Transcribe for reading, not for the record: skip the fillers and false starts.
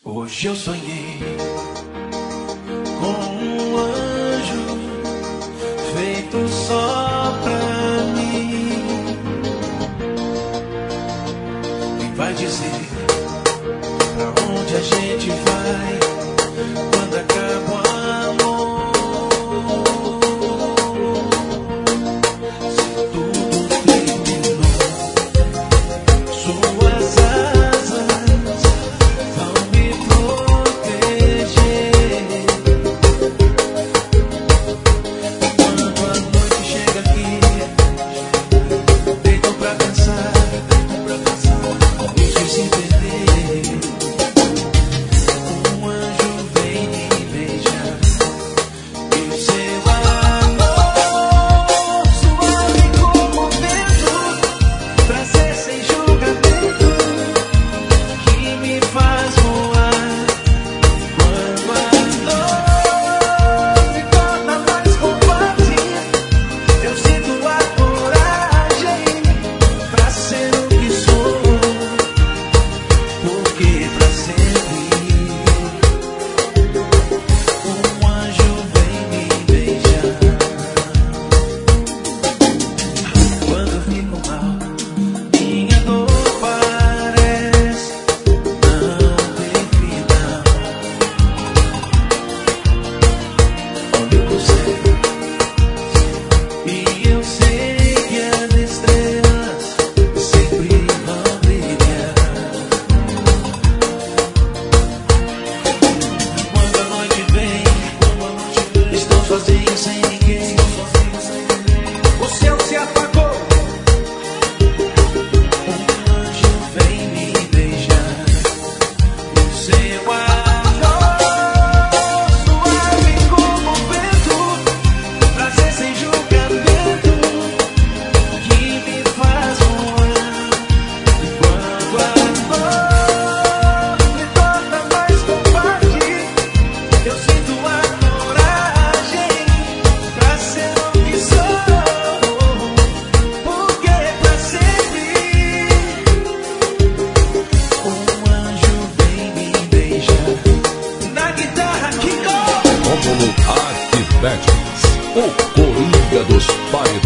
Hoje eu sonhei com um anjo feito só pra mim e vai dizer pra onde a gente vai quando acaba o amor. Se tudo terminou, suas asas vão me proteger. Quando a noite chega aqui, deitam pra cansar, deixe se entender. Um anjo vem me beijar, e o seu amor suave como o vento, prazer sem julgamento, que me faz voar. Quando a dor me torna mais covarde, eu sinto a coragem pra ser o que sou, porque pra sempre um anjo vem me beijar. Quando eu fico mal, minha dor parece não ter final. Olho pro céu e eu sei que as estrelas sempre vão brilhar. Quando a noite vem, estou sozinho sem ninguém. O céu se apagou. Um anjo vem me beijar. O seu amor suave como o vento, prazer sem julgamento, que me faz voar. Quando a dor me torna mais covarde, eu sinto a coragem pra ser o que sou, porque pra sempre um anjo vem me beijar. Na guitarra, Kiko! Rômulo Arquimedes, o Coringa dos Paredões.